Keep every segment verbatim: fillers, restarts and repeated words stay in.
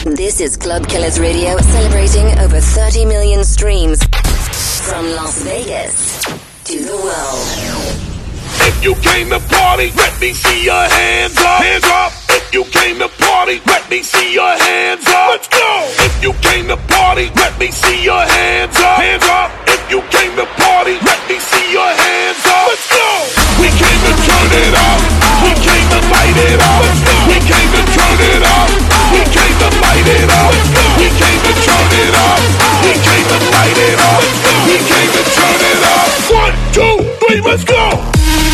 This is Club Killers Radio, celebrating over thirty million streams from Las Vegas to the world. If you came to party, let me see your hands up. Hands up. If you came to party, let me see your hands up. Let's go. If you came to party, let me see your hands up. Hands up. If you came to party, let me see your hands up. Let's go. We came to turn it up. We came to light it up. Let's go. We came to turn it up. We came to light it up. Let's go. We came to turn it up. We came to light it up. Let's go. We came to turn it up. One, two, three, let's go.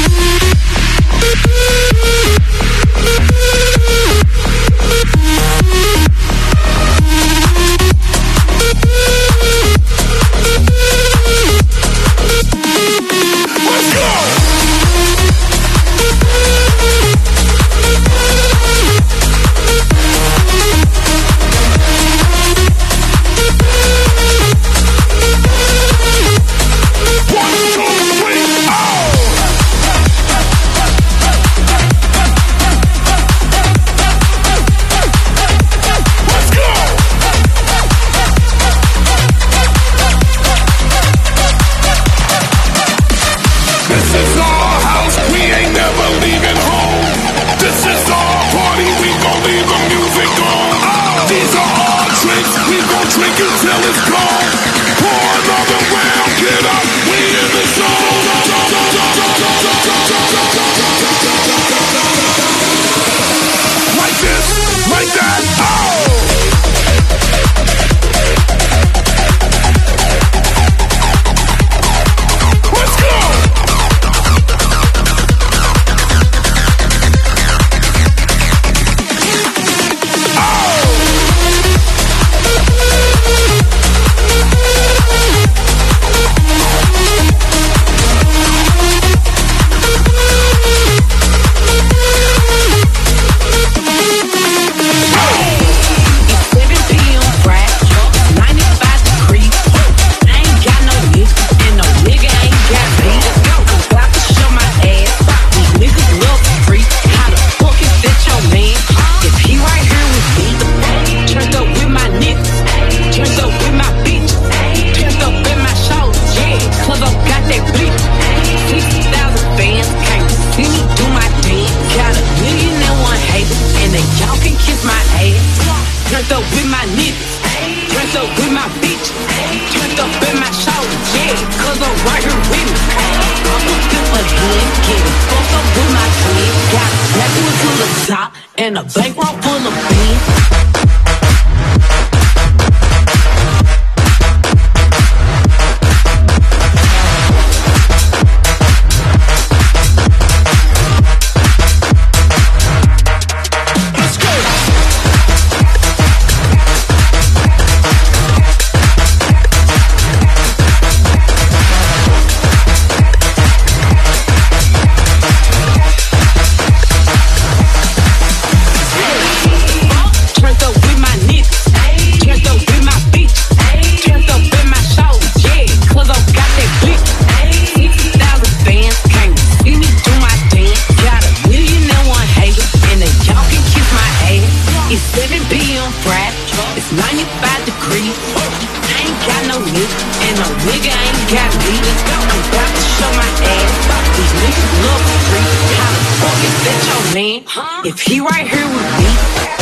And a bankroll full of beans. If he right here with me.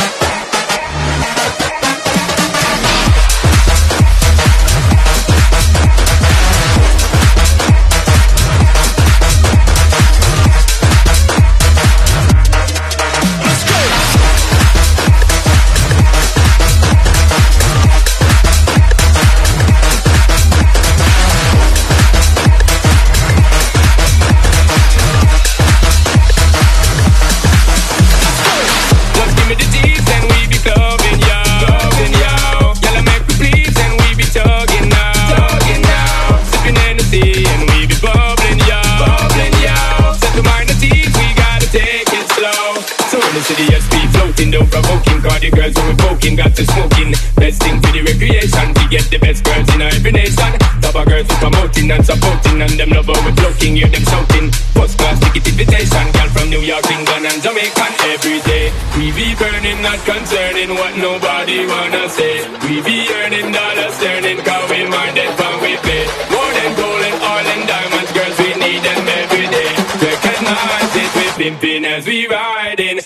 Got to smoking, best thing for the recreation. To get the best girls in every nation. Top of girls who promoting and supporting, and them love how we floating, hear them shouting. First class ticket invitation, girl from New York, England and Jamaican. Every day, we V burning, not concerning what nobody wanna say. We be earning dollars, turning, cause we mind it when we pay. More than gold and oil and diamonds, girls, we need them every day. Recognize it, we pimping as we riding.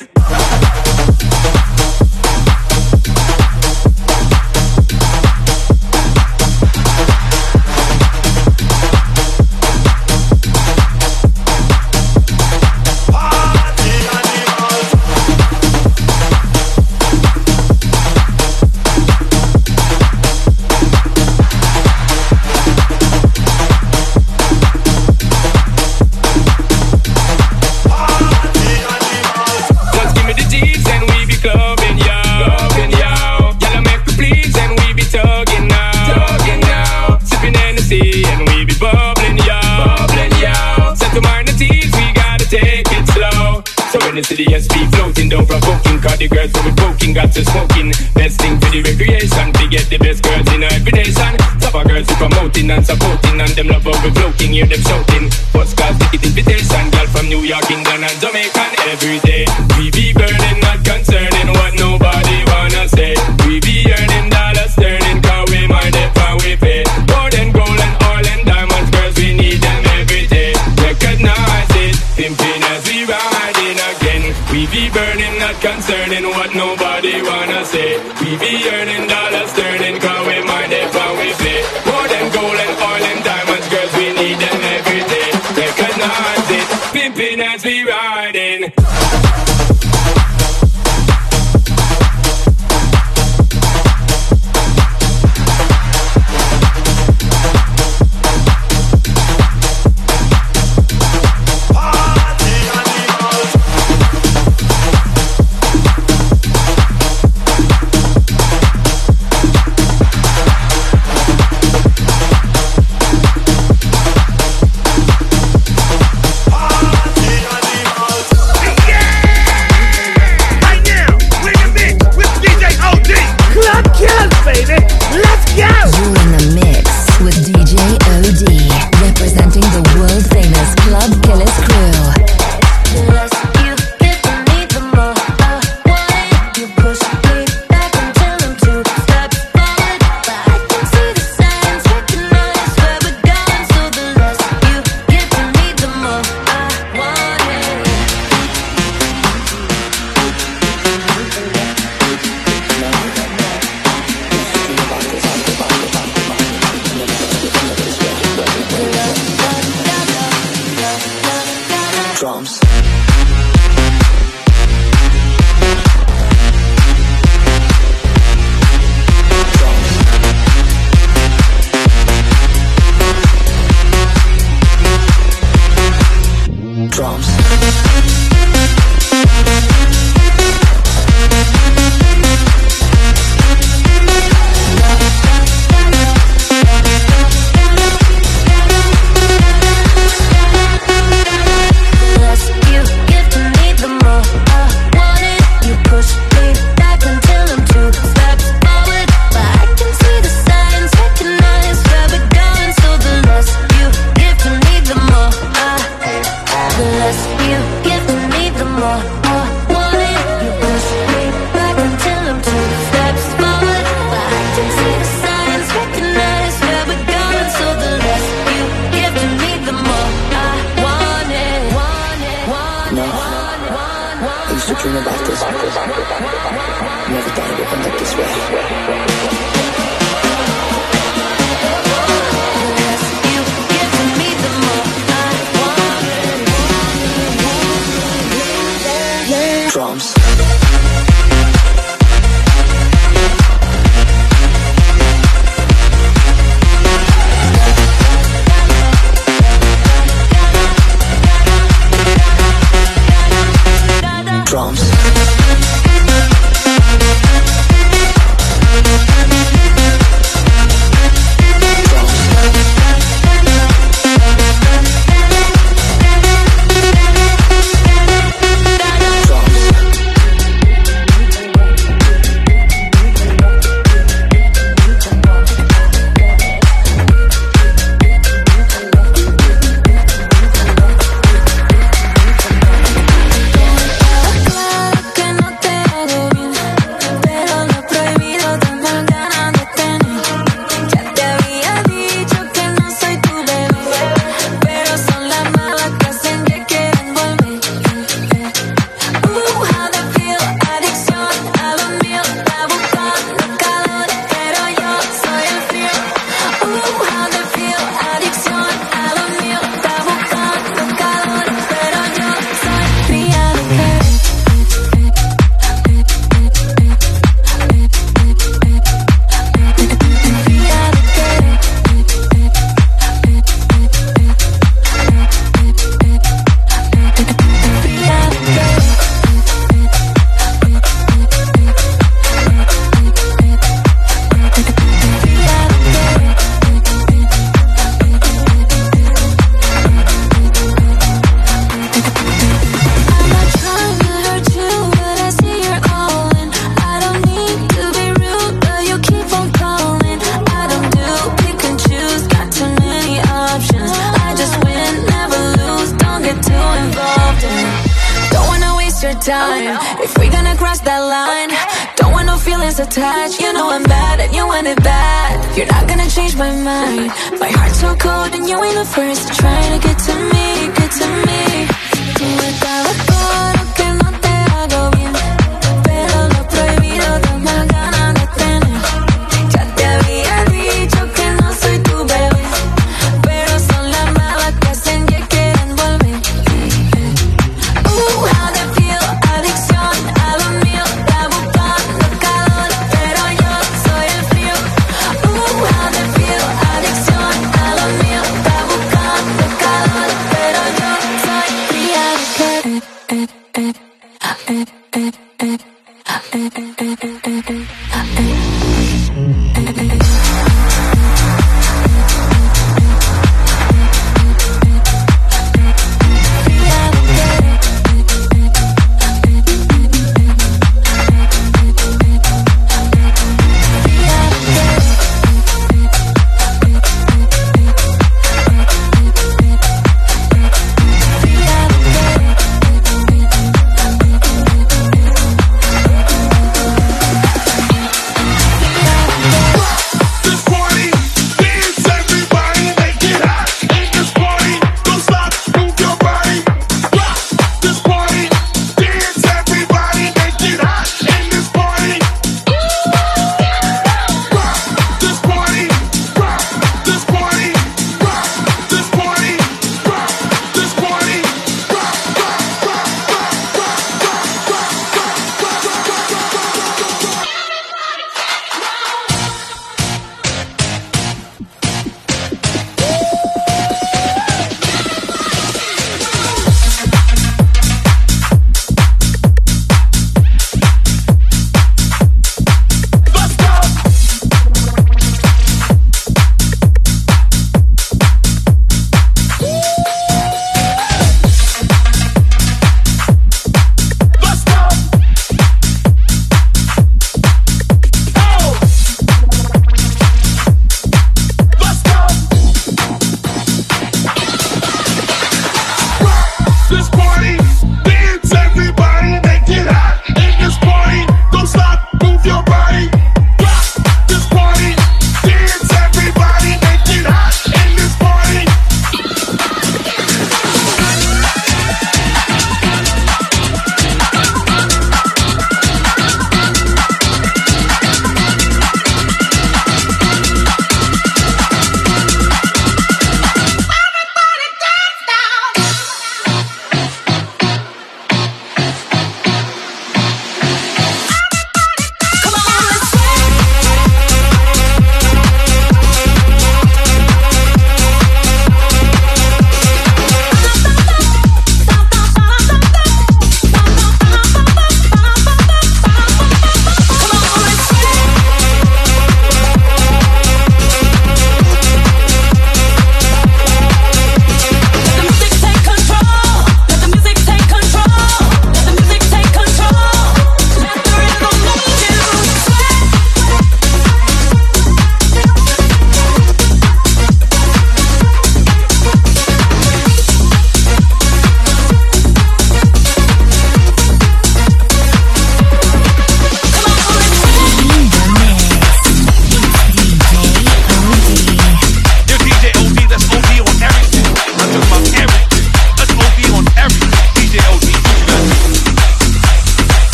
When the city S P floating down from poking, cause the girls who we poking got to smoking. Best thing for the recreation, to get the best girls in every nation. Top of girls who promoting and supporting, and them love how we floating, hear them shouting. First class ticket invitation, girl from New York, England and Jamaican every day. We be burning, not concerning what nobody wanna say. We be earning dollars, turning, cause we mind it when we pay. More than gold and oil and diamonds, girls, we need them every day. Recognize it, pimping as we riding again. We be burning, not concerning what nobody wanna say. We be earning dollars, turning, cause we mind it when we pay. More than gold and oil and diamonds, girls, we need them every day. Recognize it, pimping as we riding. time. If we gonna cross that line, don't want no feelings attached. You know I'm bad and you want it bad. You're not gonna change my mind. My heart's so cold and you ain't the first to try to get to me, get to me. Tú estabas todo que no te hago bien, pero lo prohibido da más ganas de tener. Ya te había dicho que no soy tu bebé, pero son las malas que hacen que quieren volver. Uh, how they feel, adicción a lo mío, está buscando calor, pero yo soy el frío. Uh, how they feel, adicción a lo mío, está buscando calor, pero yo soy fría de querer. Eh, eh, eh, eh, eh, eh, eh, eh, eh, eh, eh.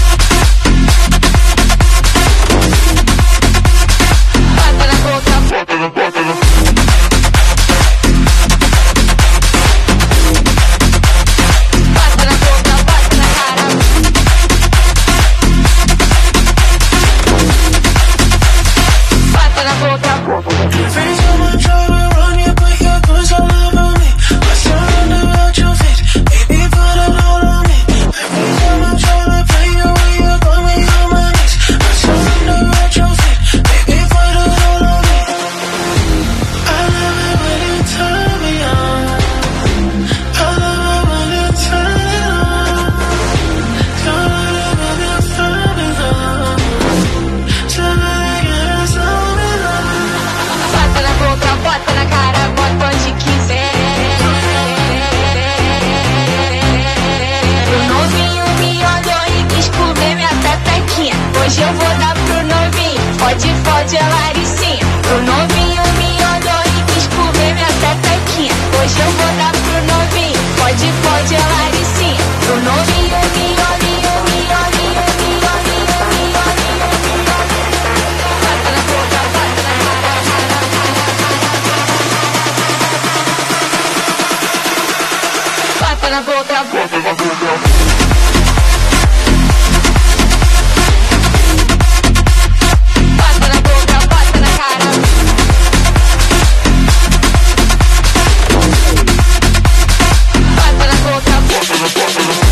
Bota Passa na boca, passa na boca. Passa na boca, passa na cara. Passa na boca, passa na boca.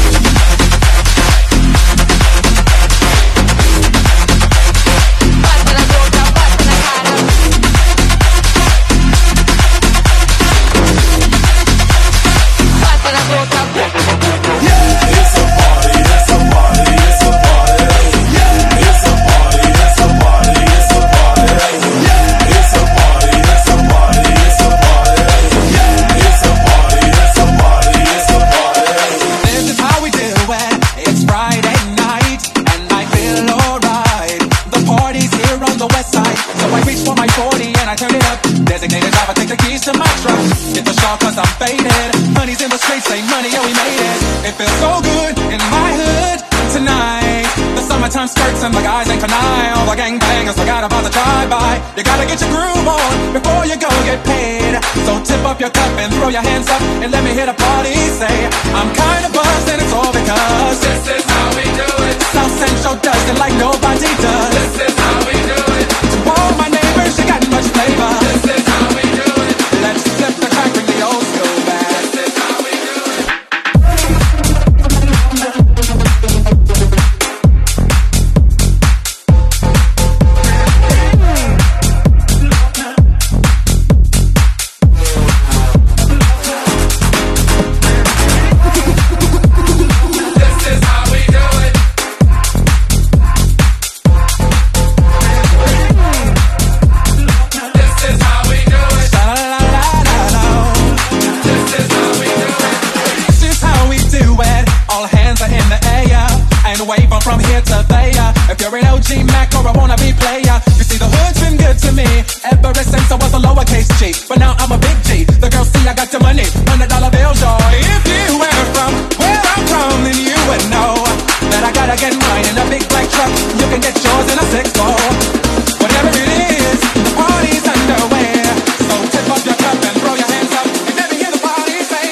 Passa na boca, passa na cara. Passa na boca, passa na boca. Yeah, it's a party, it's a party, it's a party. Yeah, it's a party, it's a party, it's a party. Yeah, it's a party, it's a party, it's a party. Yeah, it's a party, it's a party, it's a party. This is how we do it. It's Friday night and I feel alright. The party's here on the west side, so I reach for my forty and I turn it up. Designated driver, take the keys to my truck. It's a shock cause I'm faded. Honey's in the streets, say money, yeah we made it. It feels so good in my hood tonight. The summertime skirts and the guys ain't canine. All the gangbangers forgot about the drive-by. You gotta get your groove on before you go get paid. So tip up your cup and throw your hands up and let me hear the party say, I'm kinda buzzed and it's all because this is how we do it. South Central does it like nobody does. This is how we do it. To all my neighbors, you got much flavor. This is how we do it. Let's flip the crack, bring the old school back. This is how we do it. This is how we do it. This is how we do it. Sha-la-la-la-la-la. This is how we do it. This is how we do it. All hands are in the air and wave on from here to there. If you're an O G Mac or a wannabe player, you see the hood's been good to me ever since I was a lowercase G. But now I'm a big G. The girls see I got the money, hundred dollar bills, y'all. If you were from where I'm from, then you would know that I gotta get mine in a big black truck. You can get yours in a six four. Whatever it is, the party's underway. So tip up your cup and throw your hands up and let me hear the party say.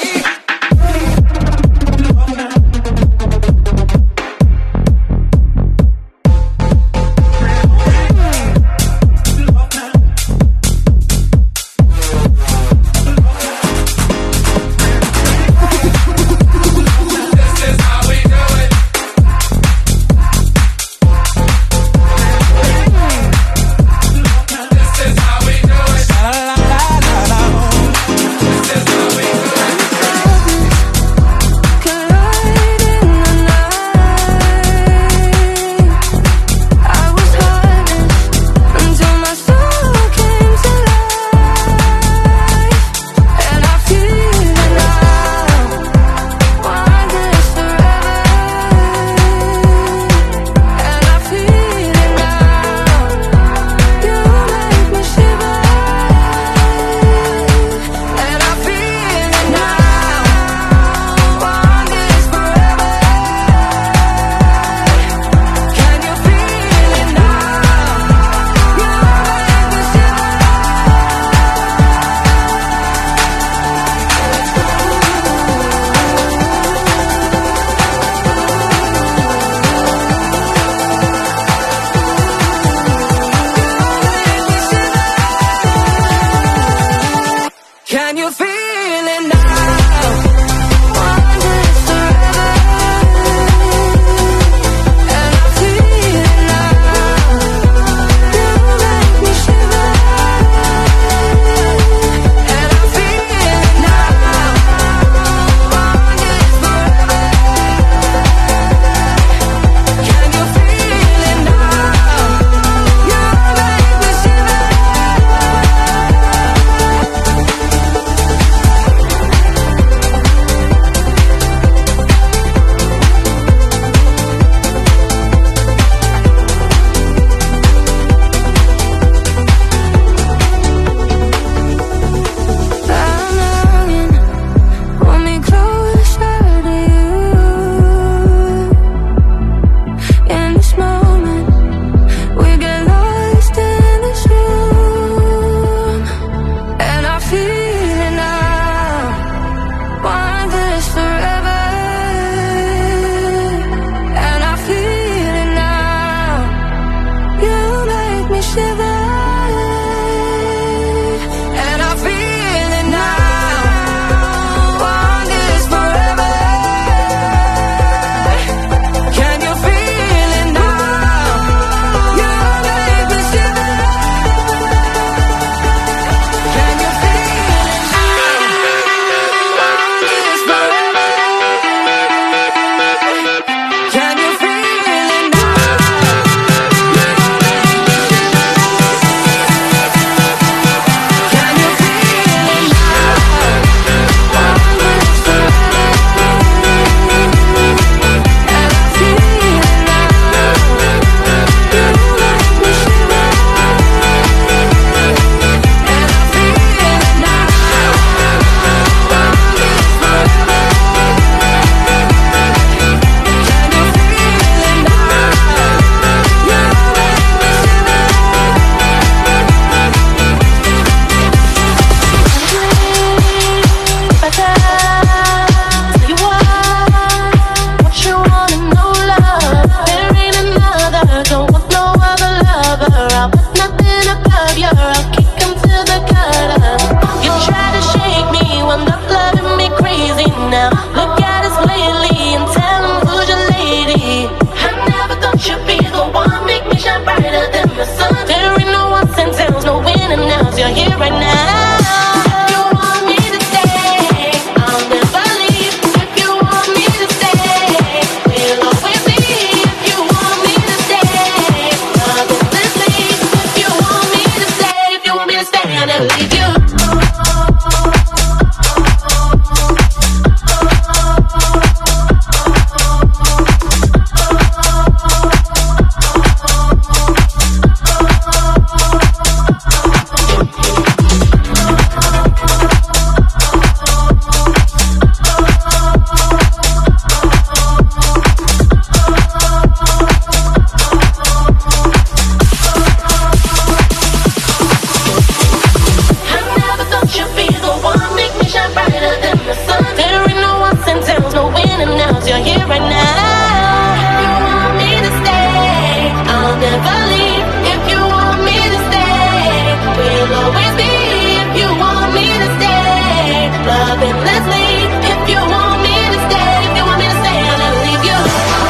here right now. If you want me to stay, I'll never leave. If you want me to stay, we'll always be. If you want me to stay, love endlessly. If you want me to stay, if you want me to stay, I'll never leave you.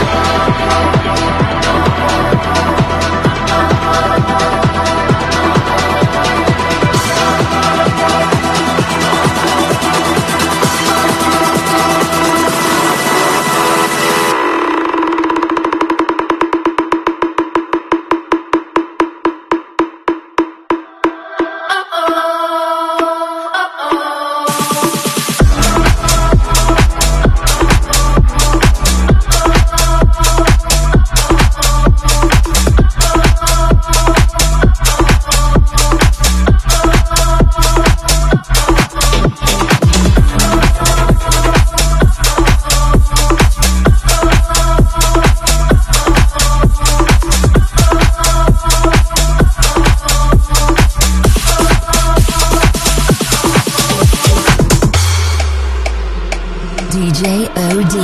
D J O D.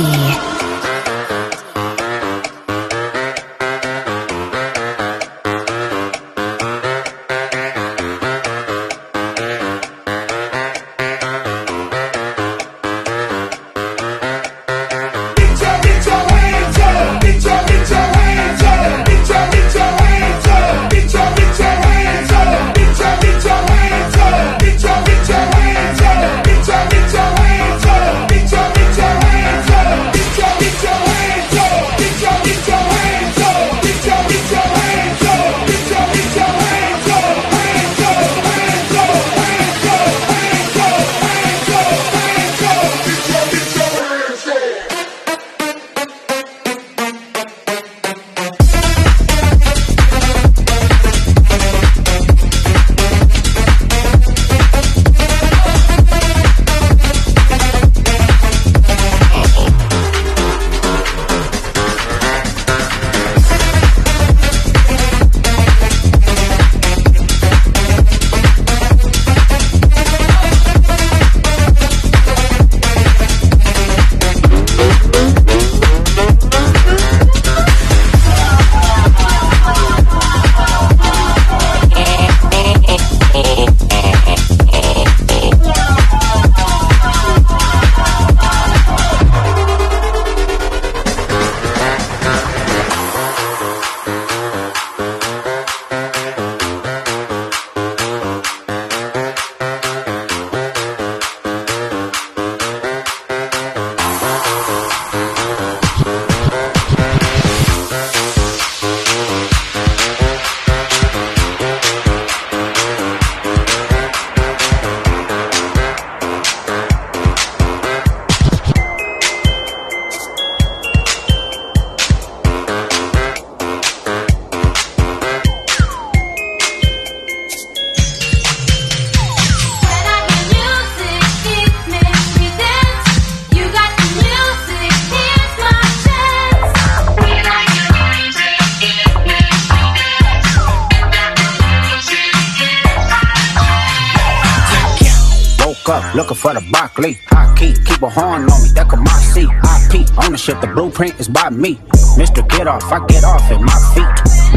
Looking for the broccoli, high key, keep a horn on me, that could my seat. I P, ownership, the blueprint is by me. Mister Get Off, I get off at my feet.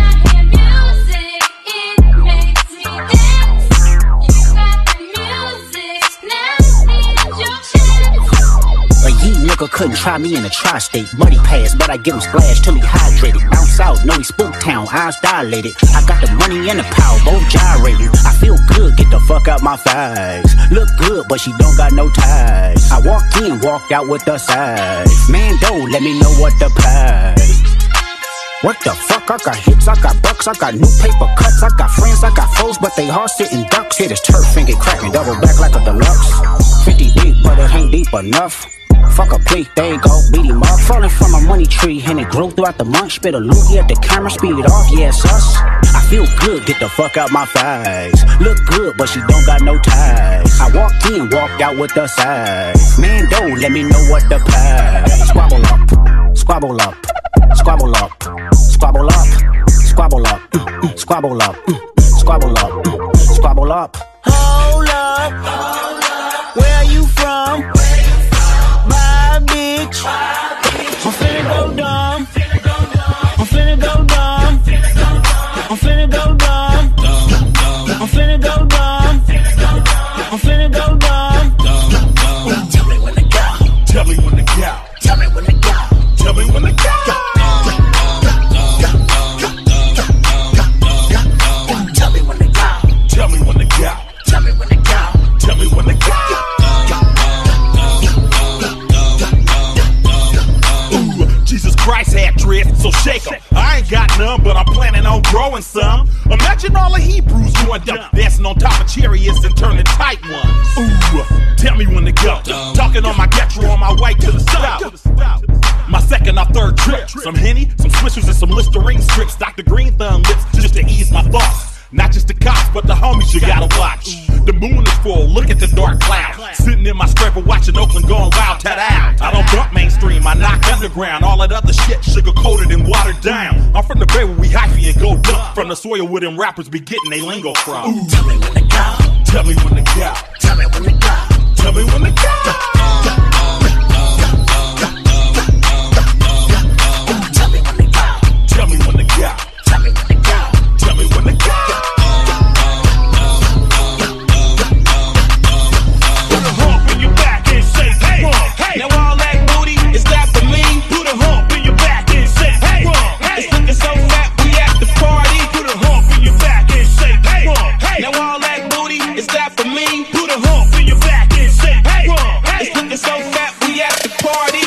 A yee nigga couldn't try me in the tri-state. Money pass, but I get him splashed till he hydrated. Bounce out, know he spook town, eyes dilated. I got the money and the power, both gyrating. I feel good, get the fuck out my thighs. Look good, but she don't got no ties. I walked in, walked out with the size. Man, don't let me know what the price. What the fuck? I got hits, I got bucks, I got new paper cuts, I got friends, I got foes, but they all sitting ducks. Hit his turf and get cracking, double back like a deluxe. fifty deep, but it ain't deep enough. Fuck a plea, there you go, beat him up. Falling from a money tree, and it grew throughout the month. Spit a loogie at the camera, speed it off, yeah, it's us. I feel good, get the fuck out my thighs. Look good, but she don't got no ties. I walked in, walked out with the size. Man, don't let me know what the price. Squabble up, squabble up, squabble up, squabble up, squabble up, mm, squabble up, mm, squabble up, mm, squabble up. Hold up, where are you from? My bitch, I'm had dreads, so shake 'em. I ain't got none, but I'm planning on growing some. Imagine all the Hebrews going dumb, dancing on top of chariots and turning tight ones. Ooh, tell me when to go. Talking on my Getro on my way to the south. My second or third trip. Some Henny, some Swishers, and some Listerine strips. Doctor Green Thumb lips just to ease my thoughts. Not just the cops, but the homies you gotta watch. The moon is full, look at the dark cloud. Sitting in my scraper watching Oakland going wild, ta-da. I don't bump mainstream, I knock underground. All that other shit sugar-coated and watered down. I'm from the bay where we hyphy and go dump. From the soil where them rappers be getting they lingo from. Ooh. Tell me when to go. Tell me when to go. Tell me when to go. Tell me when to go. Tell me when to go. Tell me when to go. Tell me when to go. Tell me when to go. Put a hump in your back and say, hey, hey. Now all that booty, is that for me? Put a hump in your back and say, hey, hey. It's looking so fat, we at the party. Put a hump in your back and say, hey, hey. Now all that booty, is that for me? Put a hump in your back and say, hey, hey. It's looking so fat, we at the party.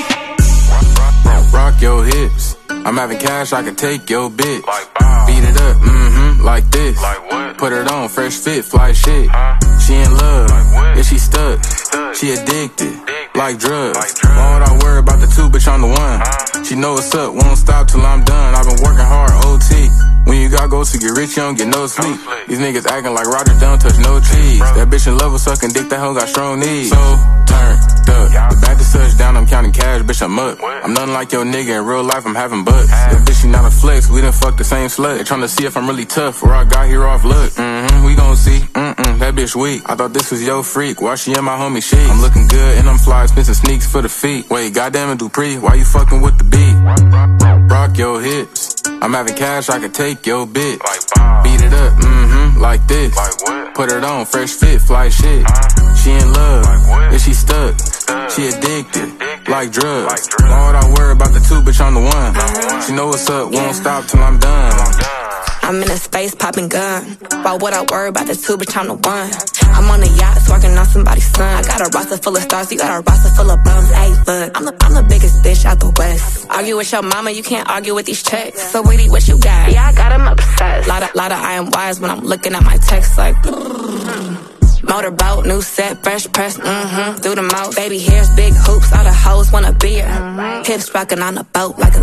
Rock your hips. I'm having cash, I can take your bitch. Like beat it up, mm-hmm, like this. Like what? Put it on, fresh fit, fly shit. Huh? She in love, like yeah, she stuck. stuck. She addicted, addicted. Like, drugs. like drugs. Why would I worry about the two, bitch, I'm the one. Huh? She know what's up, won't stop till I'm done. I've been working hard, O T. When you got goals to get rich, you don't get no sleep. No These niggas acting like Roger don't touch no cheese. Bro. That bitch in love with sucking dick, that hoe got strong knees. So, turned up. Yeah. The back to touchdown, I'm counting cash, bitch, I'm up. What? I'm nothing like your nigga, in real life, I'm having bucks. That bitch, she not a flex, we done fuck the same slut. They tryna see if I'm really tough, or I got here off luck. Mm-hmm, we gon' see, mm-mm, that bitch weak. I thought this was your freak, why she in my homie shit? I'm looking good, and I'm fly, expensive sneaks for the feet. Wait, goddamn it, Dupree, why you fucking with the beat? Rock your hips. I'm having cash, I can take your bitch. Like beat it up, mm-hmm, like this. Like what? Put it on, fresh fit, fly shit. Huh? She in love, like yeah, she stuck. stuck. She addicted, addicted. Like, drugs. like drugs. Why would I worry about the two, bitch, I'm the one. one. She know what's up, won't yeah. stop till I'm done. I'm done. I'm in a space popping gun. Why would I worry about the two, bitch, I'm the one. I'm on the yacht, working on somebody's son. I got a roster full of stars, you got a roster full of bums. Hey, look, I'm the, I'm the biggest bitch out the west. Argue with your mama, you can't argue with these checks. So witty, what you got? Yeah, I got him obsessed. Lot of, lot of I am wise when I'm looking at my text like motorboat, new set, fresh press, mm-hmm, through the mouth. Baby hairs, big hoops, all the hoes wanna be her. Mm-hmm. Hips rocking on the boat like a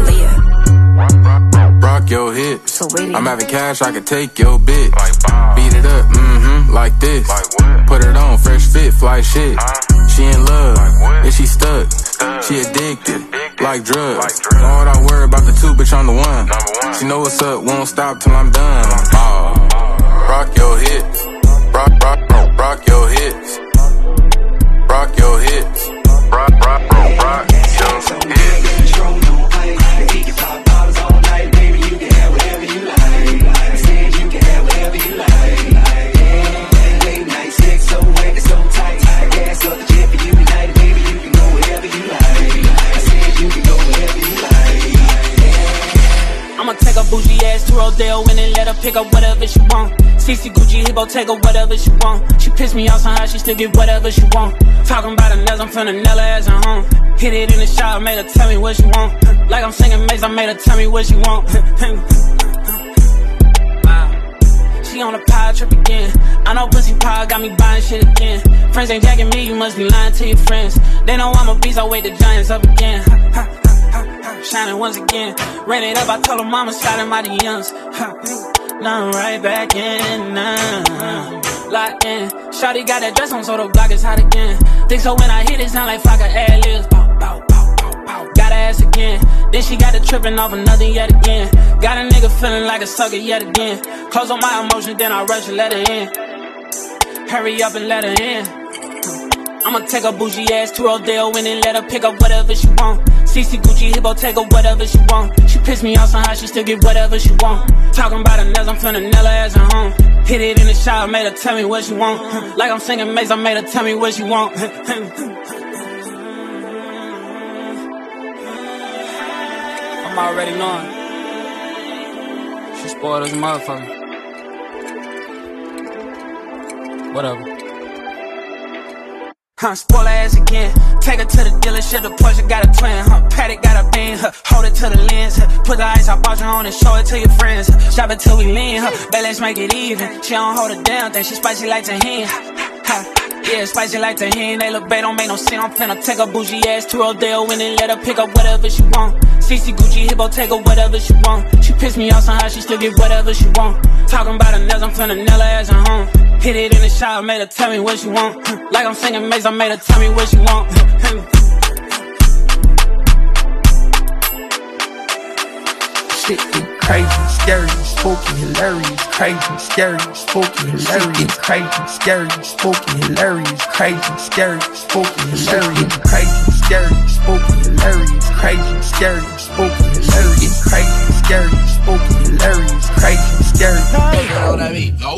Leah. Rock your hips. So I'm having cash, I can take your bitch. Like beat it up, mm-hmm, like this. Like Put it on, fresh fit, fly shit. Huh? She in love, like yeah, she stuck. stuck. She addicted, addicted. Like, drugs. like drugs. Why would I worry about the two, bitch, I'm the one. one. She know what's up, won't stop till I'm done. Oh. Rock your hips. Rock, rock, rock, rock your hips. Rock your hips. Rock, rock, rock, rock your hips. I'ma take a bougie ass to Rodeo and then let her pick up whatever she want. Cece Gucci Hippo, take her whatever she want. She pissed me off somehow, she still get whatever she want. Talking about her nails, I'm finna nail her as a home. Hit it in the shower, made her tell me what she want. Like I'm singing Mace, I made her tell me what she want. Wow. She on a power trip again. I know pussy power got me buying shit again. Friends ain't jacking me, you must be lying to your friends. They know I'm a beast, I wait the giants up again. Shining once again. Ran it up, I told her mama sliding my D Ms. Now I'm right back in, nah. Locked in. Shawty got that dress on, so the block is hot again. Think so when I hit it, sound like Flocka ad-libs. Pow, pow, pow, pow, pow. Got her ass again. Then she got the tripping off another yet again. Got a nigga feeling like a sucker yet again. Close on my emotions, then I rush and let her in. Hurry up and let her in. I'ma take a bougie ass to Rodeo and then let her pick up whatever she want. Cece Gucci Hippo, take her whatever she want. She pissed me off somehow, she still get whatever she want. Talking about her nails, I'm finna nail her as a home. Hit it in the shower, made her tell me what she want. Like I'm singing Mace, I made her tell me what she want. I'm already knowing. She spoiled as a motherfucker. Whatever. Huh, spoil her ass again. Take her to the dealership, the Porsche got a twin. Huh, Paddock got a bean. Huh, hold it to the lens. Huh, Put the ice, I bought you on and show it to your friends. Shop it till we lean, huh? Bet let's make it even. She don't hold it down, think she spicy like tahini. Ha, yeah, spicy like tahini. They look bad, don't make no sense. I'm finna take a bougie ass to Rodeo and then let her pick up whatever she want. C C Gucci, Hippo, take her whatever she want. She pissed me off somehow, she still get whatever she want. Talking about her nails, I'm finna nail her ass at home. Hit it in the shower, made her tell me what she want. Like I'm singing Maze, I made her tell me what she want. Shit get crazy, scary, spooky, hilarious, crazy, scary, spooky, hilarious, crazy, scary, spooky, hilarious, crazy, scary, spooky, hilarious, crazy, scary, spooky, hilarious, crazy, scary, spooky, hilarious, crazy, scary, spooky, hilarious, crazy, scary. Ahora mismo.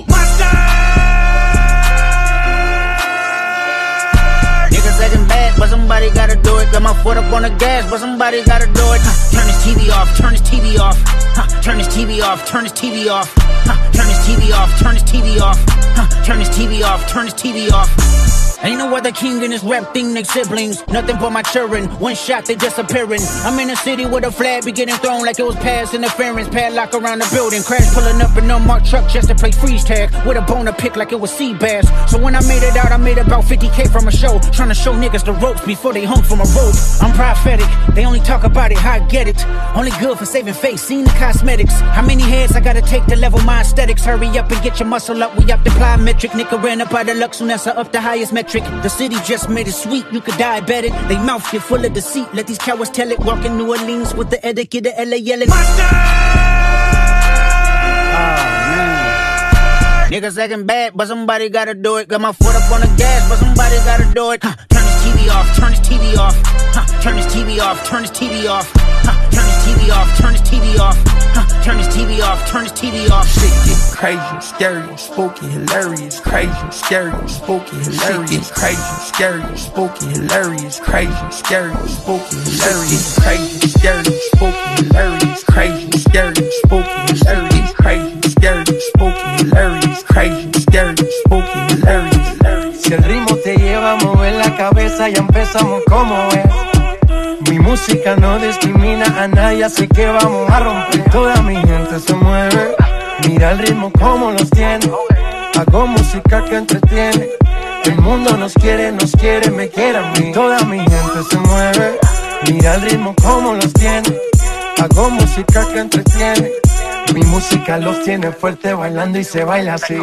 Niggas acting bad, but somebody gotta do it. Got my foot up on the gas, but somebody gotta do it. Huh, turn this T V off, turn this T V off. Huh, turn this T V off, turn this T V off. Huh, turn this T V off, turn this T V off. Huh, turn this T V off, turn this T V off. Ain't no other king in this rap thing, they siblings. Nothing for my children, one shot, they disappearing. I'm in a city with a flag be getting thrown like it was past interference. Padlock around the building, crash pulling up in an unmarked truck just to play freeze tag. With a bone to pick like it was sea bass. So when I made it out, I made about fifty K from a show. Trying to show niggas the ropes before they hung from a rope. I'm prophetic, they only talk about it, how I get it. Only good for saving face, seen the cosmetics. How many heads I gotta take to level my aesthetics? Hurry up and get your muscle up, we up the plyometric. Nigga ran up out of luck, soon as I up the highest metric. The city just made it sweet, you could diabetic. They mouth get full of deceit, let these cowards tell it. Walk in New Orleans with the etiquette, the L A yelling. Niggas acting bad, but somebody gotta do it. Got my foot up on the gas, but somebody gotta do it. Huh, turn this T V off, turn this T V off. Huh, turn this T V off, turn this T V off. Huh, turn this T V off, turn this T V off. Huh, turn this T V off, turn this T V off. Shit get crazy, scary, spooky, hilarious, crazy, scary, spooky, hilarious, crazy, scary, spooky, hilarious, crazy, scary, spooky, hilarious, crazy, scary, spooky, hilarious, crazy, scary, spooky, hilarious, crazy, scary, spooky, hilarious, crazy, scary, spooky, hilarious. Si el ritmo te lleva a mover la cabeza, ya empezamos como es. Mi música no discrimina a nadie, así que vamos a romper. Toda mi gente se mueve, mira el ritmo como los tiene. Hago música que entretiene. El mundo nos quiere, nos quiere, me quiere a mí. Toda mi gente se mueve, mira el ritmo como los tiene. Hago música que entretiene. Mi música los tiene fuerte bailando y se baila así.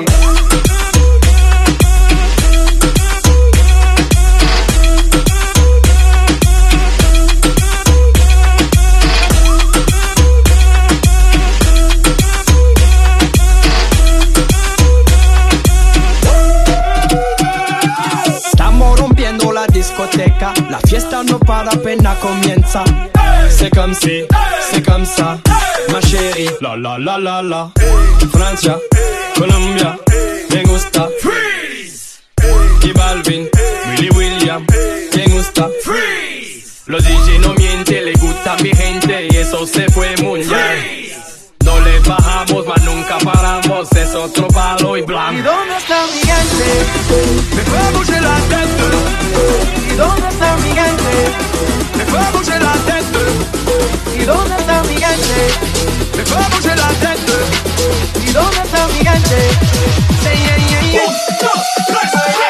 Discoteca, la fiesta no para, apenas comienza. C'est comme si, c'est comme ça, ma chérie. La la la la la. Francia, Colombia, me gusta. Freeze. Y Balvin, Willy William, me gusta. Freeze. Los D J no mienten, le gusta mi gente y eso se fue muy bien. No le bajamos, mas nunca paramos, es otro palo y blanco. ¿Y dónde está mi gente? Me fue a bouger la tête. ¿Y dónde está mi gente? Me fue a bouger la tête. ¿Y dónde está mi gente? Me fue a bouger la tête. ¿Y dónde está mi gente? Say yeah, yeah, yeah. Un, dos, tres,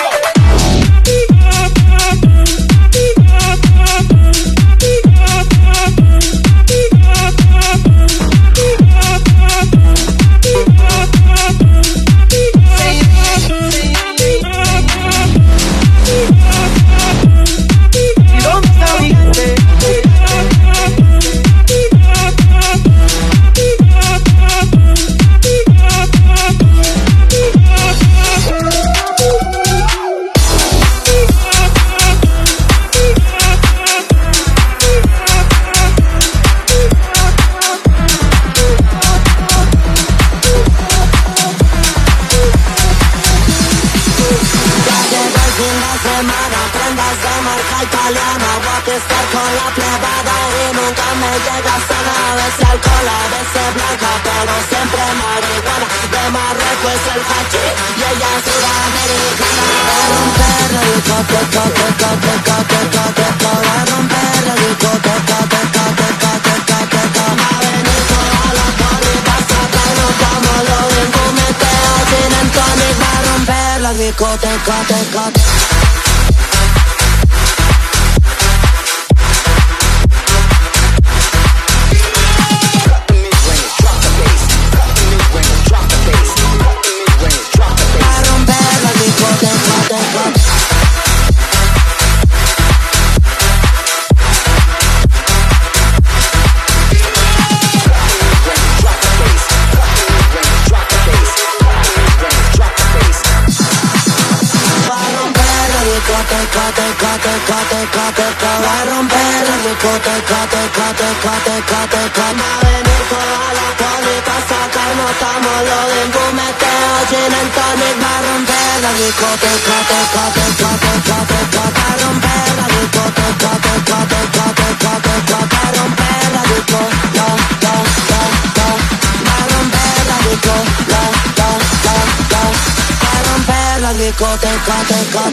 estar con la plebada y nunca me llega sana. A veces alcohol, a veces blanca, pero siempre marihuana. De Marruecos es el hachí y ella es sudamericana. A romper la discoteca, teca, teca, teca, teca. A romper la discoteca, teca, teca, teca, teca. A venir discoteca, teca. Va a romper la discoteca, teca, teca, teca, teca. Va a venir toda la poli pa' sacarnos, estamos lo del fumeteo, gin and tonic. Va a romper la discoteca, teca, teca, teca, teca. Va a romper la discoteca, teca, teca, teca, teca. Va a romper la disco, lo, lo, lo, lo. Va a romper la disco, lo, lo, lo, lo. Va a romper la discoteca, teca.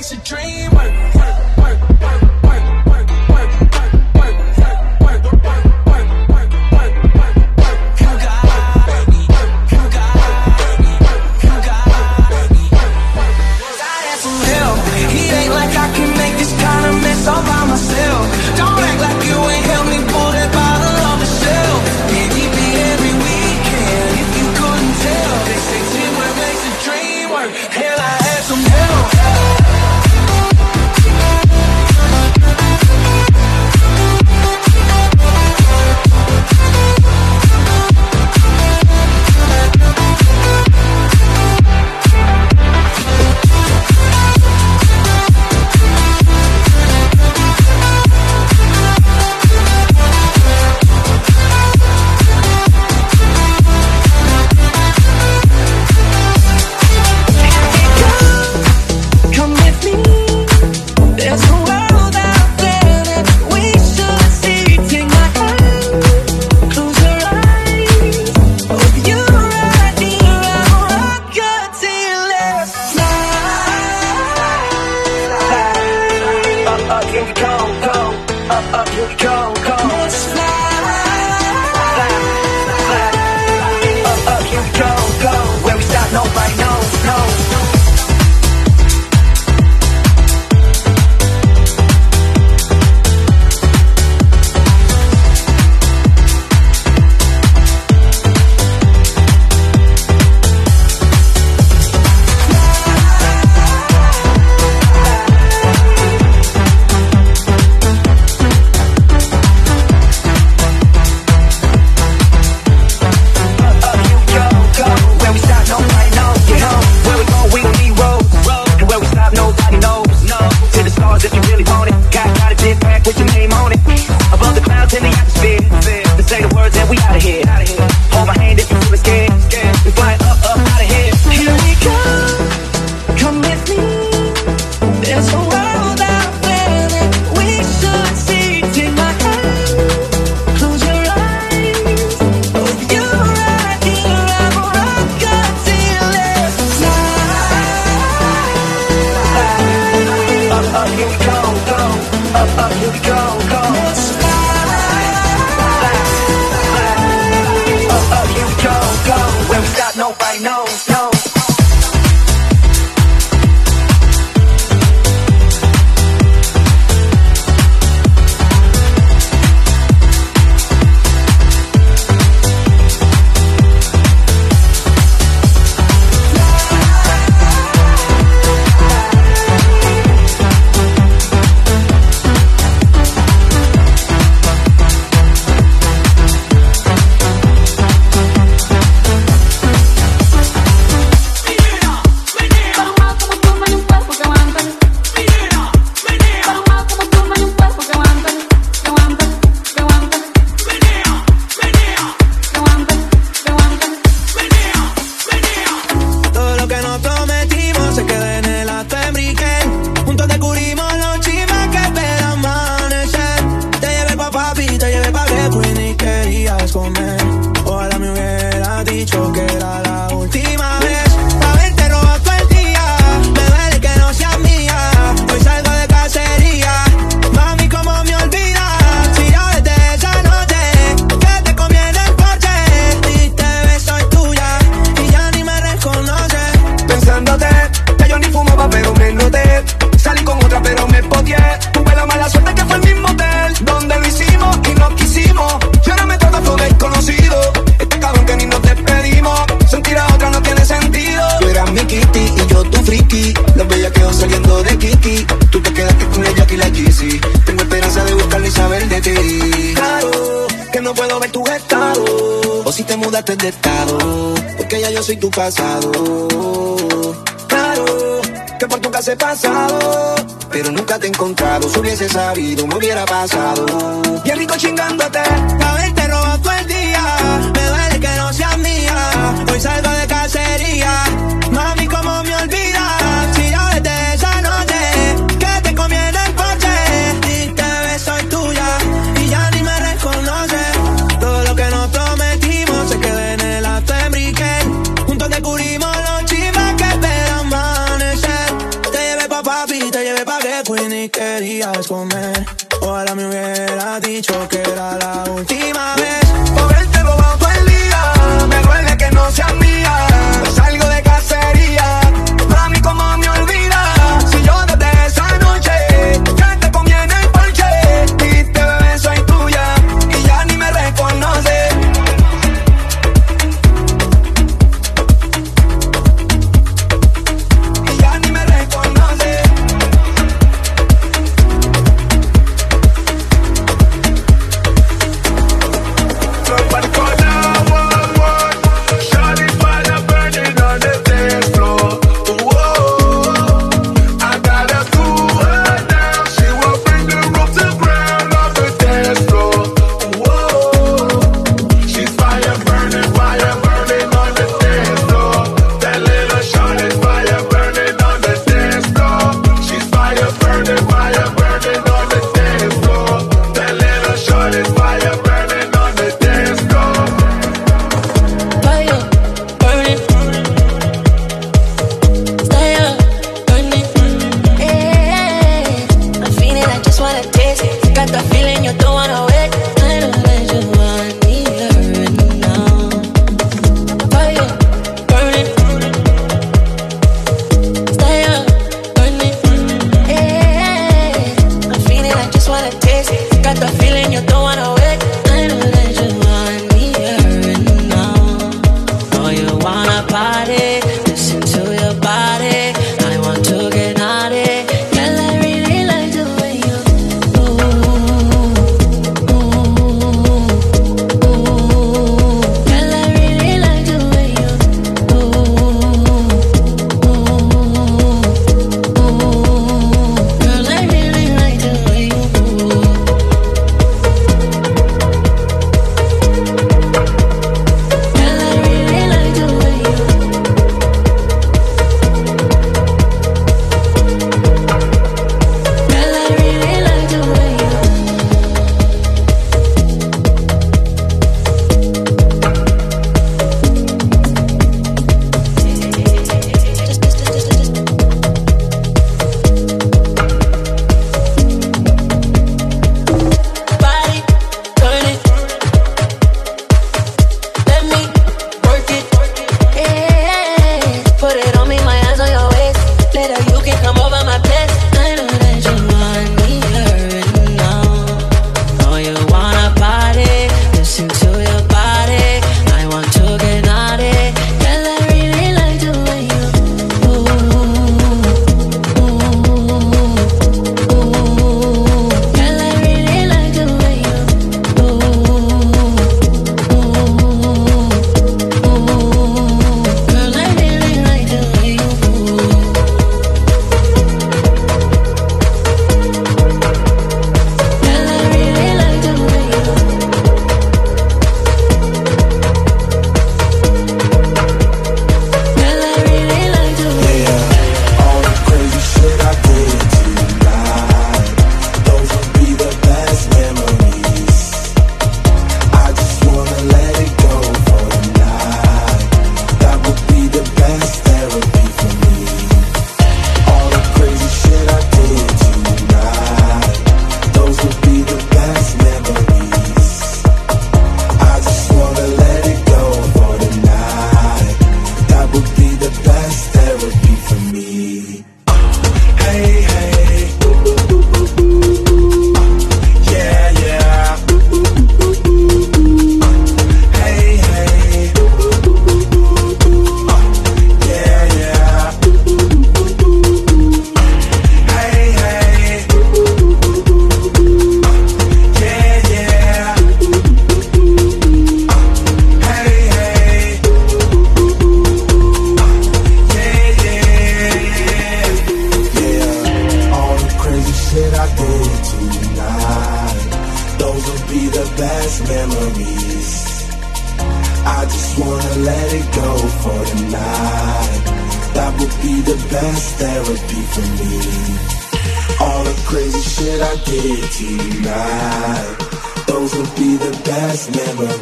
makes your dream work. All by myself. Don't act like you ain't helped me pull that bottle off the shelf. Get deep every weekend. If you couldn't tell, they say teamwork makes the dream work. Hell, I had some help. De estado, porque ya yo soy tu pasado. Claro, que por tu casa he pasado, pero nunca te he encontrado. Si hubiese sabido, me hubiera pasado. Bien rico chingándote, haberte robado todo el día. Me duele que no seas mía. Hoy salgo de cacería. Mami, ¿cómo me olvidas? Si yo desde esa noche que te comí en el porche y te ves, soy tuya y ya ni me reconoces. Todo lo que nos prometimos se quedó en el after weekend. Juntos descubrimos los chismes que esperan amanecer. Te llevé pa' papi, te llevé preparé, Queen, y querías comer. Ojalá me hubieras dicho que era la última vez. Por verte robado todo el día, me duele que no seas mía. No salgo de cacería, mami, ¿cómo me olvidas? Si yo desde esa noche que te comí en el ponche, dijiste, bebé, soy tuya, y ya ni me reconoces.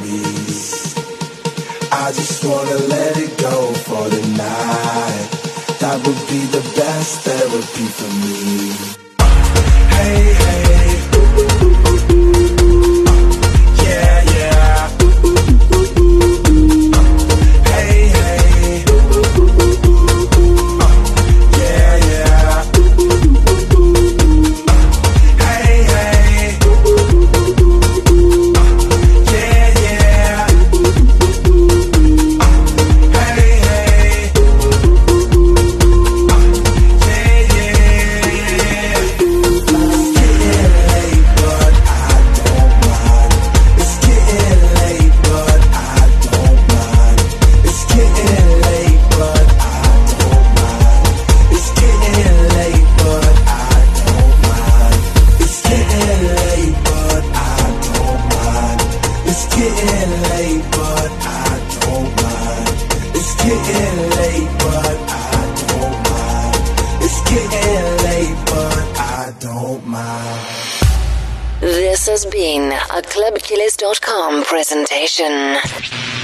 I just wanna let it go for the night. That would be the best therapy for me. Hey, hey. Yeah, yeah. Hey, hey. Yeah, yeah. Hey, hey. Yeah, yeah. Hey, hey. This has been a club killers dot com presentation.